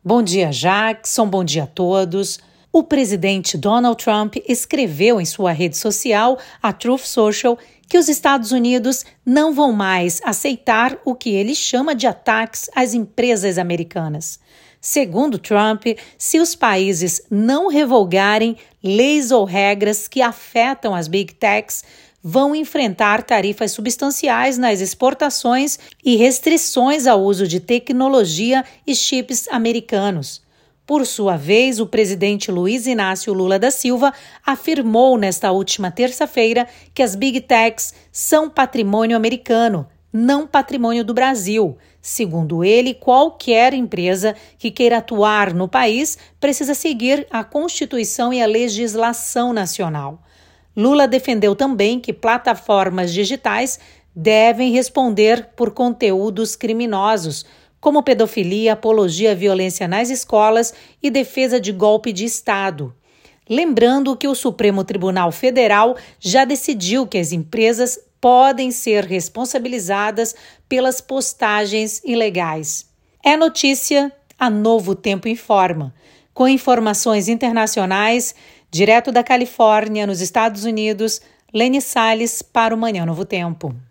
Bom dia, Jackson. Bom dia a todos. O presidente Donald Trump escreveu em sua rede social, a Truth Social, que os Estados Unidos não vão mais aceitar o que ele chama de ataques às empresas americanas. Segundo Trump, se os países não revogarem leis ou regras que afetam as Big Techs, vão enfrentar tarifas substanciais nas exportações e restrições ao uso de tecnologia e chips americanos. Por sua vez, o presidente Luiz Inácio Lula da Silva afirmou nesta última terça-feira que as Big Techs são patrimônio americano, não patrimônio do Brasil. Segundo ele, qualquer empresa que queira atuar no país precisa seguir a Constituição e a legislação nacional. Lula defendeu também que plataformas digitais devem responder por conteúdos criminosos, como pedofilia, apologia à violência nas escolas e defesa de golpe de Estado. Lembrando que o Supremo Tribunal Federal já decidiu que as empresas podem ser responsabilizadas pelas postagens ilegais. É notícia, a Novo Tempo informa. Com informações internacionais, direto da Califórnia, nos Estados Unidos, Lene Salles para o Manhã Novo Tempo.